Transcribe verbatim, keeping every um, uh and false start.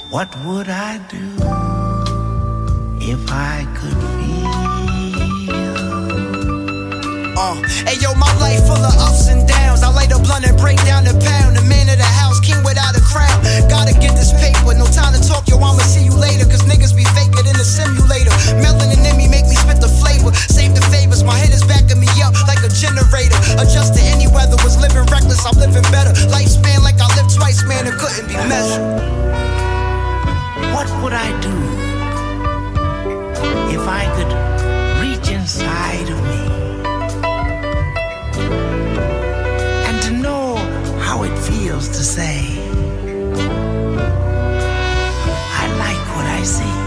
What would I do if I could feel? Uh, hey yo, my life full of ups and downs. I light a blunt and break down the pound. The man of the house, king without a crown. Gotta get this paper, no time to talk, yo, I'ma see you later. Cause niggas be faker than a simulator. Melanin in me make me spit the flavor. Save the favors, my head is backing me up like a generator. Adjust to any weather, was living reckless, I'm living better. Lifespan like I lived twice, man, it couldn't be measured. What would I do if I could reach inside of me and to know how it feels to say, I like what I see?